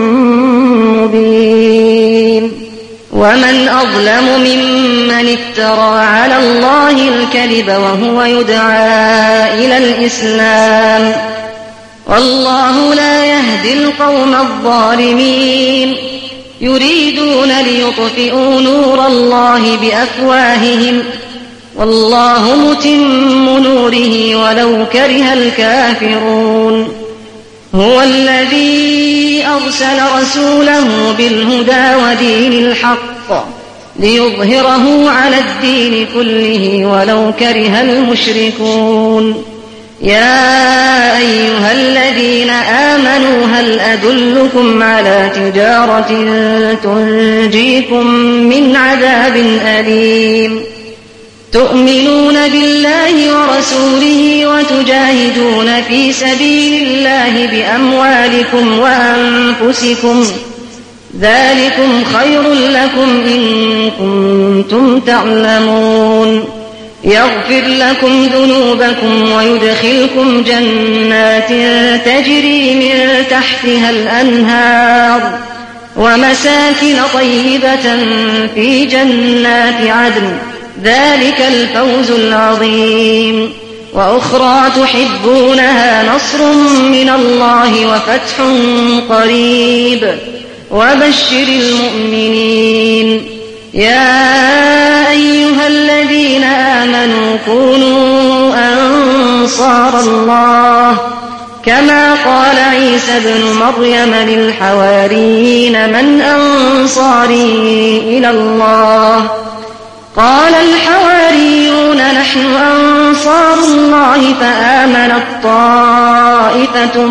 مبين. ومن أظلم ممن افترى على الله الكذب وهو يدعى إلى الإسلام والله لا يهدي القوم الظالمين. يريدون ليطفئوا نور الله بأفواههم والله متم نوره ولو كره الكافرون. هو الذي أرسل رسوله بالهدى ودين الحق ليظهره على الدين كله ولو كره المشركون. يا أيها الذين آمنوا هل أدلكم على تجارة تنجيكم من عذاب أليم تؤمنون بالله ورسوله وتجاهدون في سبيل الله بأموالكم وأنفسكم ذلكم خير لكم إن كنتم تعلمون. يغفر لكم ذنوبكم ويدخلكم جنات تجري من تحتها الأنهار ومساكن طيبة في جنات عدن ذلك الفوز العظيم. وأخرى تحبونها نصر من الله وفتح قريب وبشر المؤمنين. يا أيها الذين آمنوا كونوا أنصار الله كما قال عيسى ابن مريم للحواريين من أنصاري إلى الله قال الحواريون نحن أنصار الله فآمنت طائفة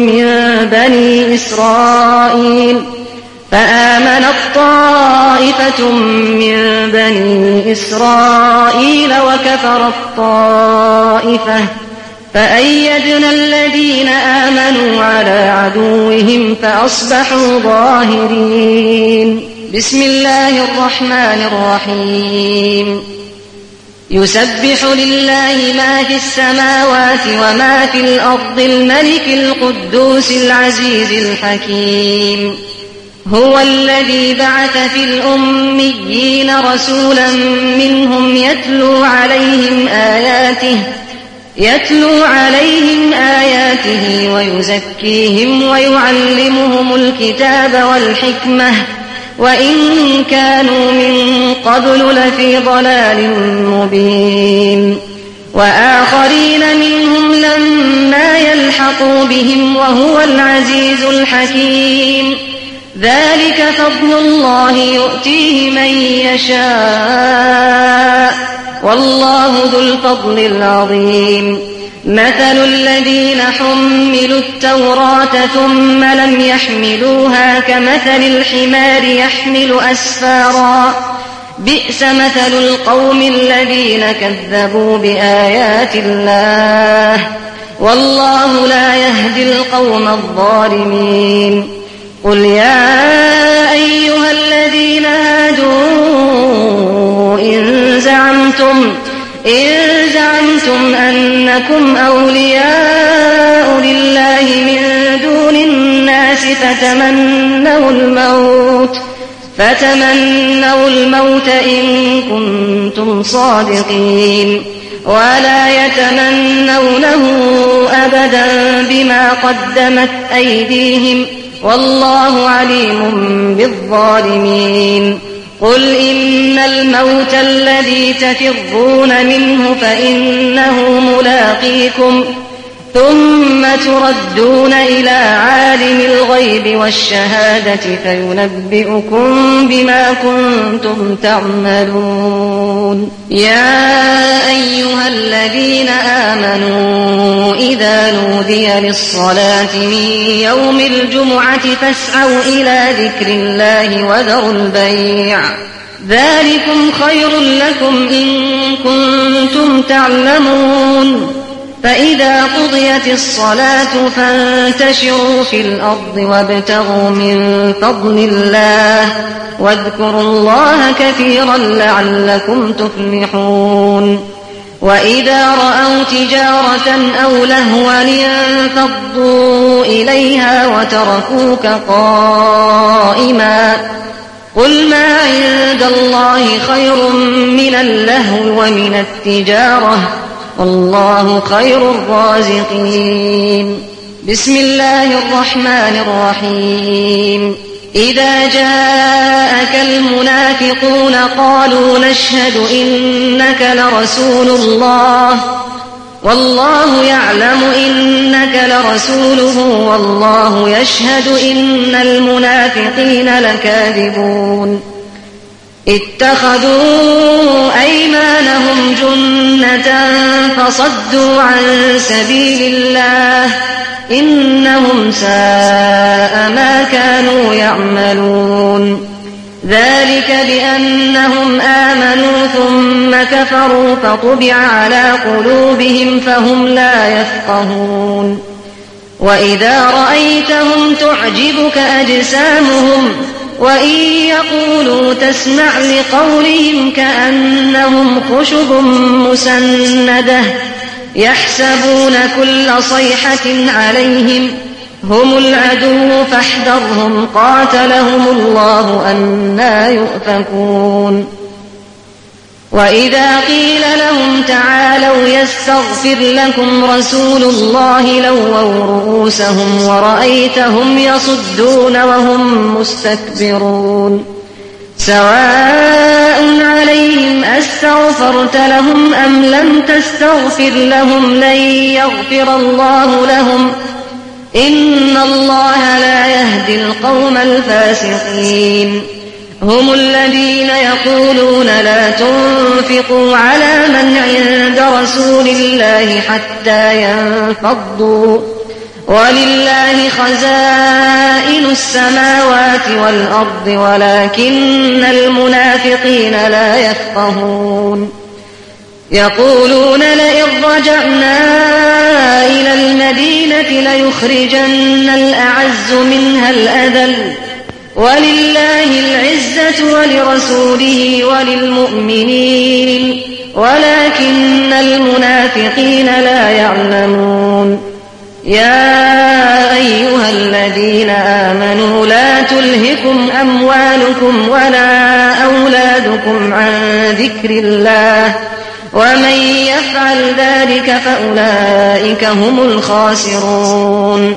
من بني إسرائيل وكفرت طائفة فأيدنا الذين آمنوا على عدوهم فأصبحوا ظاهرين. بسم الله الرحمن الرحيم. يسبح لله ما في السماوات وما في الأرض الملك القدوس العزيز الحكيم. هو الذي بعث في الأميين رسولا منهم يتلو عليهم آياته ويزكيهم ويعلمهم الكتاب والحكمة وإن كانوا من قبل لفي ضلال مبين. وآخرين منهم لما يلحقوا بهم وهو العزيز الحكيم. ذلك فضل الله يؤتيه من يشاء والله ذو الفضل العظيم مثل الذين حملوا التوراة ثم لم يحملوها كمثل الحمار يحمل أسفارا بئس مثل القوم الذين كذبوا بآيات الله والله لا يهدي القوم الظالمين قل يا أيها الذين هادوا إن زعمتم أنكم أولياء لله من دون الناس فتمنوا الموت إن كنتم صادقين ولا يتمنونه أبدا بما قدمت أيديهم والله عليم بالظالمين قل إن الموت الذي تفرون منه فإنه ملاقيكم ثم تردون إلى عالم الغيب والشهادة فينبئكم بما كنتم تعملون يا أيها الذين آمنوا إذا نودي للصلاة من يوم الجمعة فاسعوا إلى ذكر الله وذروا البيع ذلكم خير لكم إن كنتم تعلمون فإذا قضيت الصلاة فانتشروا في الأرض وابتغوا من فضل الله واذكروا الله كثيرا لعلكم تفلحون وإذا رأوا تجارة أو لهوا انفضوا إليها وتركوك قائما قل ما عند الله خير من اللهو ومن التجارة والله خير الرازقين بسم الله الرحمن الرحيم إذا جاءك المنافقون قالوا نشهد إنك لرسول الله والله يعلم إنك لرسوله والله يشهد إن المنافقين لكاذبون اتخذوا أيمانهم جنة فصدوا عن سبيل الله إنهم ساء ما كانوا يعملون ذلك بأنهم آمنوا ثم كفروا فطبع على قلوبهم فهم لا يفقهون وإذا رأيتهم تعجبك أجسامهم وإن يقولوا تسمع لقولهم كأنهم خشب مسندة يحسبون كل صيحة عليهم هم العدو فاحذرهم قاتلهم الله أنى يؤفكون وإذا قيل لهم تعالوا يستغفر لكم رسول الله لووا رؤوسهم ورأيتهم يصدون وهم مستكبرون سواء عليهم أستغفرت لهم أم لم تستغفر لهم لن يغفر الله لهم إن الله لا يهدي القوم الفاسقين هم الذين يقولون لا تنفقوا على من عند رسول الله حتى ينفضوا ولله خزائن السماوات والأرض ولكن المنافقين لا يفقهون يقولون لئن رجعنا إلى المدينة ليخرجن الأعز منها الأذل ولله العزة ولرسوله وللمؤمنين ولكن المنافقين لا يعلمون يا أيها الذين آمنوا لا تلهكم أموالكم ولا أولادكم عن ذكر الله ومن يفعل ذلك فأولئك هم الخاسرون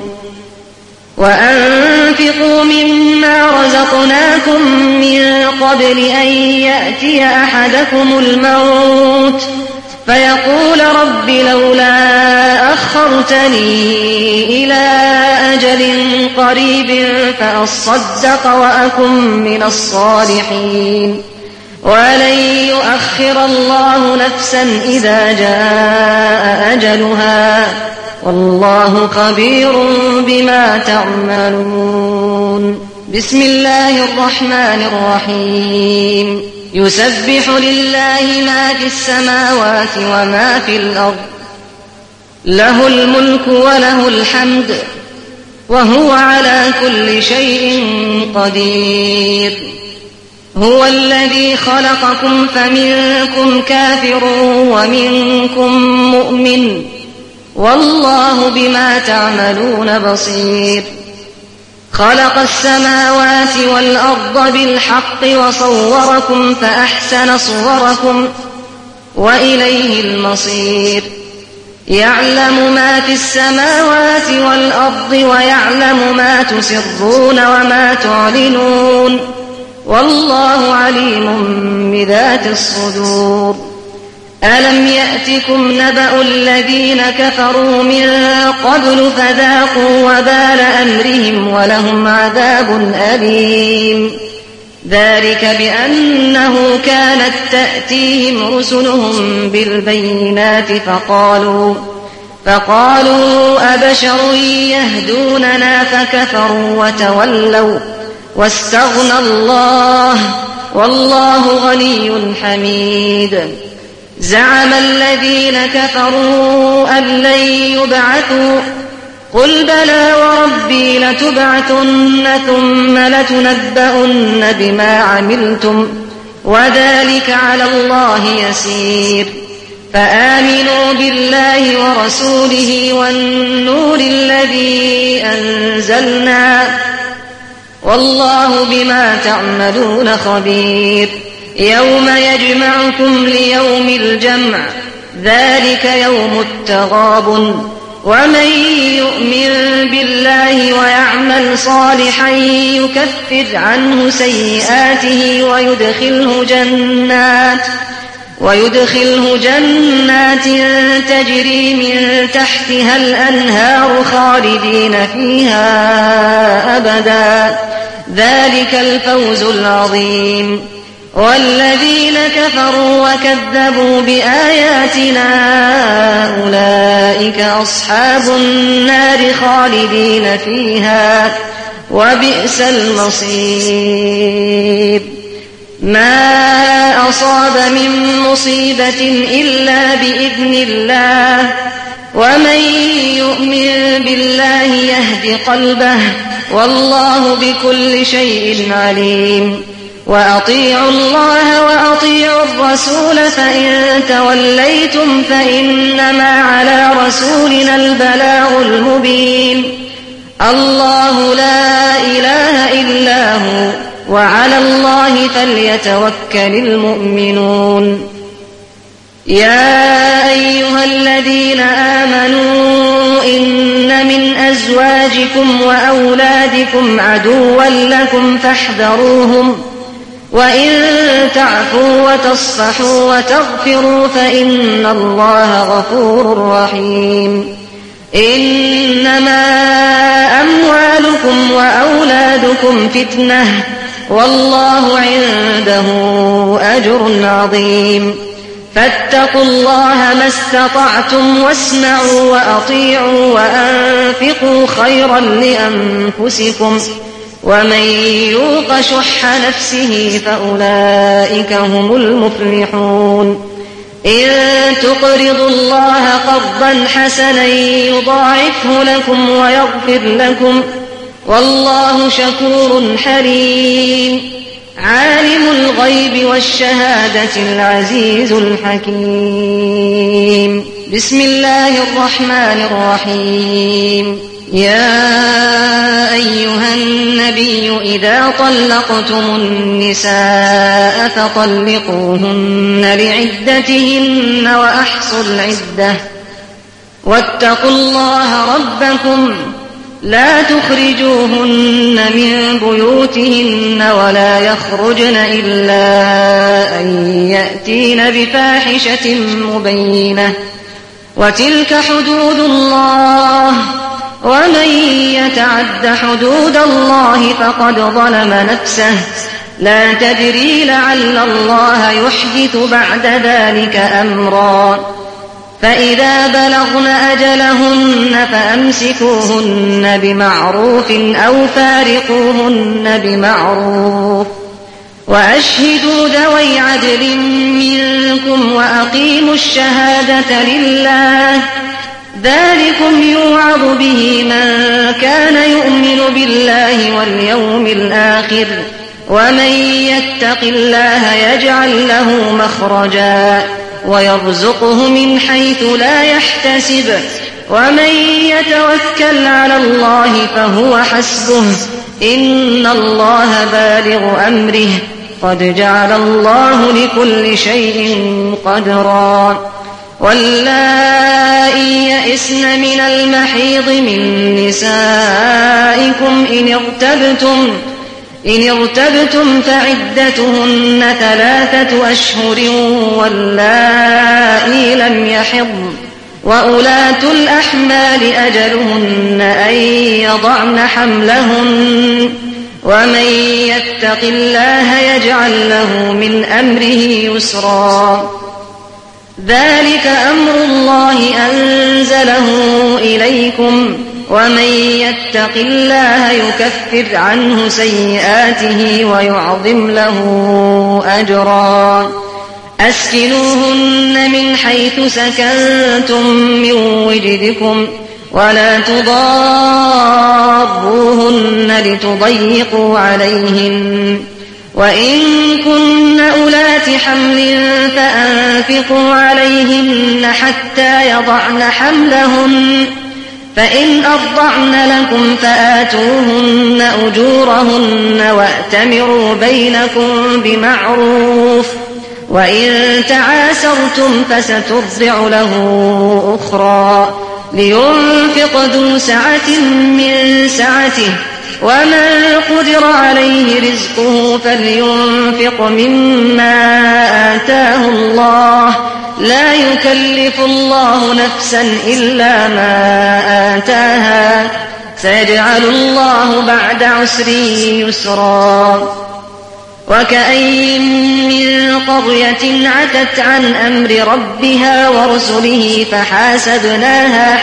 وأنفقوا مما رزقناكم من قبل أن يأتي أحدكم الموت فيقول رب لولا أخرتني إلى أجل قريب فأصدق وأكن من الصالحين ولن يؤخر الله نفسا إذا جاء أجلها والله خبير بما تعملون. بسم الله الرحمن الرحيم. يسبح لله ما في السماوات وما في الأرض له الملك وله الحمد وهو على كل شيء قدير. هو الذي خلقكم فمنكم كافر ومنكم مؤمن والله بما تعملون بصير. خلق السماوات والأرض بالحق وصوركم فأحسن صوركم وإليه المصير. يعلم ما في السماوات والأرض ويعلم ما تسرون وما تعلنون والله عليم بذات الصدور. ألم يأتكم نبأ الذين كفروا من قبل فذاقوا وبال أمرهم ولهم عذاب أليم. ذلك بأنه كانت تأتيهم رسلهم بالبينات فقالوا أبشر يهدوننا فكفروا وتولوا واستغنى الله والله غني حميد. زعم الذين كفروا أن لن يبعثوا قل بلى وربي لتبعثن ثم لتنبؤن بما عملتم وذلك على الله يسير. فآمنوا بالله ورسوله والنور الذي أنزلنا والله بما تعملون خبير. يوم يجمعكم ليوم الجمع ذلك يوم التغابن ومن يؤمن بالله ويعمل صالحا يكفر عنه سيئاته ويدخله جنات تجري من تحتها الأنهار خالدين فيها أبدا ذلك الفوز العظيم. والذين كفروا وكذبوا بآياتنا أولئك أصحاب النار خالدين فيها وبئس المصير. ما أصاب من مصيبة إلا بإذن الله ومن يؤمن بالله يهد قلبه والله بكل شيء عليم. وأطيعوا الله وأطيعوا الرسول فإن توليتم فإنما على رسولنا البلاغ المبين. الله لا إله إلا هو وعلى الله فليتوكل المؤمنون. يا أيها الذين آمنوا إن من أزواجكم وأولادكم عدوا لكم فاحذروهم وإن تعفوا وتصفحوا وتغفروا فإن الله غفور رحيم. إنما أموالكم وأولادكم فتنة والله عنده أجر عظيم. فاتقوا الله ما استطعتم واسمعوا وأطيعوا وأنفقوا خيرا لأنفسكم ومن يوق شح نفسه فأولئك هم المفلحون. إن تقرضوا الله قرضا حسنا يضاعفه لكم ويغفر لكم والله شكور حليم. عالم الغيب والشهادة العزيز الحكيم. بسم الله الرحمن الرحيم. يا أيها النبي إذا طلقتم النساء فطلقوهن لعدتهن وأحصوا العدة واتقوا الله ربكم لا تخرجوهن من بيوتهن ولا يخرجن إلا أن يأتين بفاحشة مبينة وتلك حدود الله ومن يتعد حدود الله فقد ظلم نفسه لا تدري لعل الله يحدث بعد ذلك أمرا فإذا بلغن أجلهن فأمسكوهن بمعروف أو فارقوهن بمعروف وأشهدوا ذوي عدل منكم وأقيموا الشهادة لله ذلكم يوعظ به من كان يؤمن بالله واليوم الآخر ومن يتق الله يجعل له مخرجا ويرزقه من حيث لا يحتسب ومن يتوكل على الله فهو حسبه إن الله بالغ أمره قد جعل الله لكل شيء قدرا واللائي يئسن من المحيض من نسائكم إن ارتبتم فعدتهن 3 أشهر واللائي لم يحضن وأولاة الأحمال أجلهن أن يضعن حملهن ومن يتق الله يجعل له من أمره يسرا ذلك أمر الله أنزله إليكم ومن يتق الله يكفر عنه سيئاته ويعظم له أجرا أسكنوهن من حيث سكنتم من وجدكم ولا تضاروهن لتضيقوا عليهن وإن كن أولات حمل فأنفقوا عليهن حتى يضعن حملهن فإن أرضعن لكم فآتوهن أجورهن وأتمروا بينكم بمعروف وإن تعاسرتم فسترضع له أخرى لينفق ذو سعة من سعته ومن قدر عليه رزقه فلينفق مما آتاه الله لا يكلف الله نفسا إلا ما آتاها سيجعل الله بعد عسر يسرا وكأين من قرية عتت عن أمر ربها ورسله فحاسبناها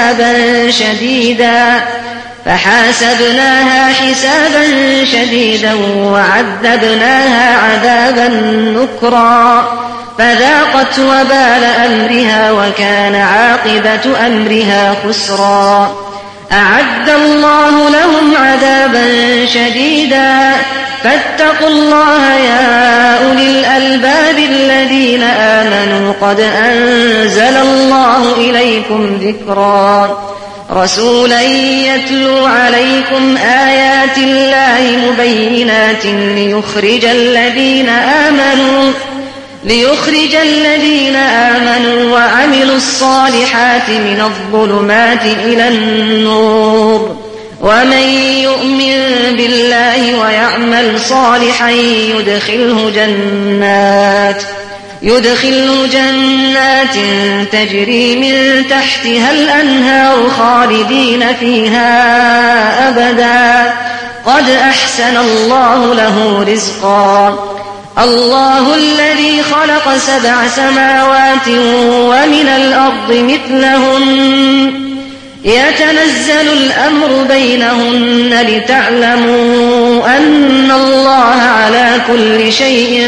حسابا شديدا وعذبناها عذابا نكرا فذاقت وبال أمرها وكان عاقبة أمرها خسرا أعد الله لهم عذابا شديدا فاتقوا الله يا أولي الألباب الذين آمنوا قد أنزل الله إليكم ذكرا رسولا يتلو عليكم آيات الله مبينات ليخرج الذين آمنوا وعملوا الصالحات من الظلمات إلى النور ومن يؤمن بالله ويعمل صالحا يدخله جنات تجري من تحتها الأنهار خالدين فيها أبدا قد أحسن الله له رزقا الله الذي خلق 7 سماوات ومن الأرض مثلهن يتنزل الأمر بينهن لتعلموا أن الله على كل شيء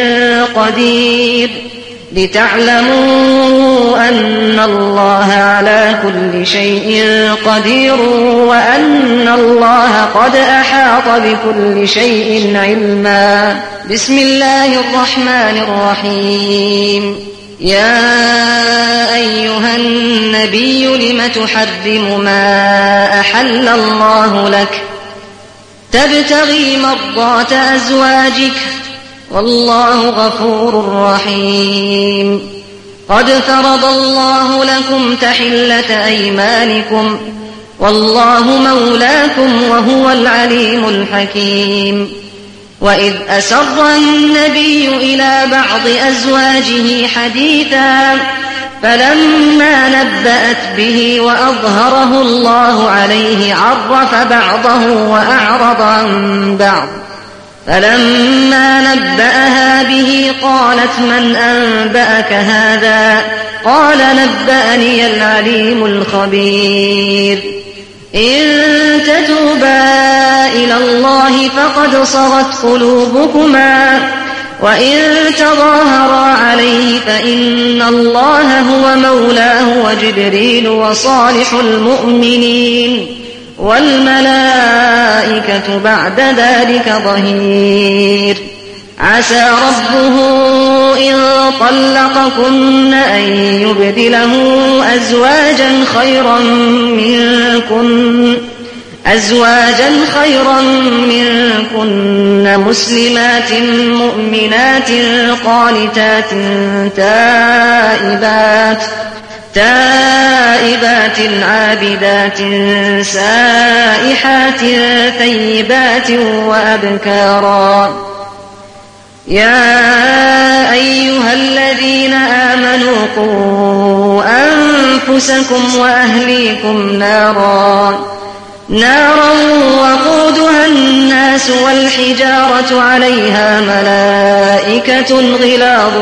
قدير وأن الله قد أحاط بكل شيء علما بسم الله الرحمن الرحيم يا أيها النبي لم تحرم ما أحل الله لك تبتغي مرضات أزواجك والله غفور رحيم قد فرض الله لكم تحلة أيمانكم والله مولاكم وهو العليم الحكيم. وإذ أسر النبي إلى بعض أزواجه حديثا فلما نبأت به وأظهره الله عليه عرف بعضه وأعرض عن بعض. فلما نبأها به قالت من أنبأك هذا؟ قال نبأني العليم الخبير. إن تتوبا إلى الله فقد صغت قلوبكما وإن تظاهرا عليه فإن الله هو مولاه وجبريل وصالح المؤمنين والملائكة بعد ذلك ظهير. عسى ربه إن طلقكن أن يبدله أزواجا خيرا منكن مسلمات مؤمنات قانتات تائبات عابدات سائحات ثيبات وأبكارا. يا أيها الذين آمنوا قوا أنفسكم وأهليكم نارا وقودها الناس والحجارة عليها ملائكة غلاظ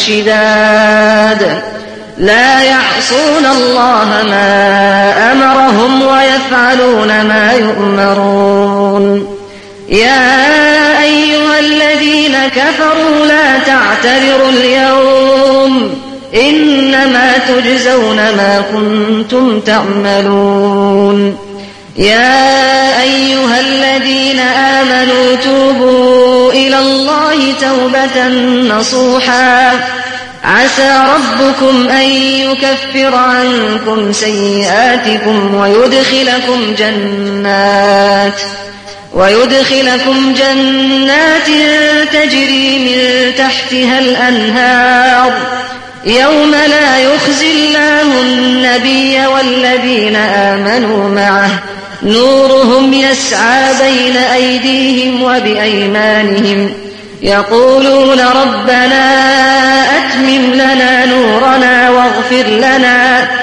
شداد لا يعصون الله ما أمرهم ويفعلون ما يؤمرون. يا أيها الذين كفروا لا تعتذروا اليوم إنما تجزون ما كنتم تعملون. يا أيها الذين آمنوا توبوا إلى الله توبة نصوحا عسى ربكم أن يكفر عنكم سيئاتكم ويدخلكم جنات تجري من تحتها الأنهار يوم لا يخزي الله النبي والذين آمنوا معه نورهم يسعى بين أيديهم وبأيمانهم يقولون ربنا أتمم لنا نورنا واغفر لنا